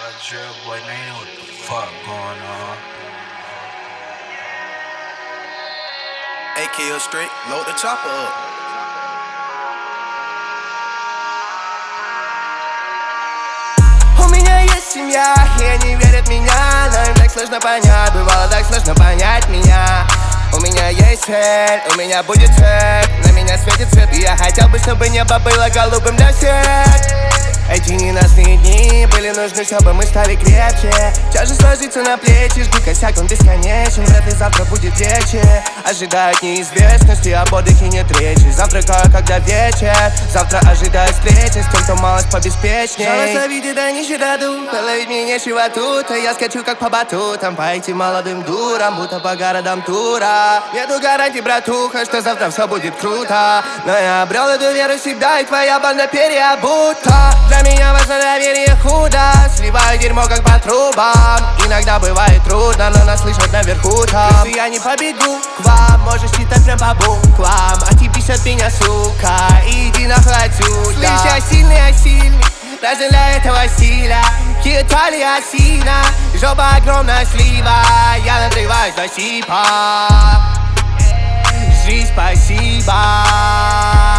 a drip, boy, they know what the fuck going on. AKO Straight, load the chopper up. У меня есть семья, и они верят в меня, но им так сложно понять, бывало так сложно понять меня. У меня есть цель, у меня будет цель, на меня светит свет, и я хотел бы, чтобы небо было голубым для всех. Эти ненастные дни были нужны, чтобы мы стали крепче. Тяжесть ложится на плечи, жги косяк, он бесконечен. Вряд ли завтра будет легче. Ожидают неизвестности, об отдыхе нет речи. Завтракаю, когда вечер, завтра ожидаю встречи с тем, кто малость побеспечней. Жалостно видит, а не щедроду, ловить мне нечего тут, а я скачу как по батутам, по этим молодым дурам, будто по городам тура. Нету гарантий, братуха, что завтра все будет круто, но я обрел эту веру в себя, и твоя банда переобута. Для меня важно доверие худо, сливаю дерьмо как по трубам. Иногда бывает трудно, но нас слышат наверху там. Если я не побегу к вам, можешь читать прям по буквам. Отъебись от меня, сука, и иди нахуй отсюда. Слышь, я сильный, даже для этого стиля. Хитали осина, жопа огромная слива. Я надрываюсь до сипа. Жизнь, спасибо.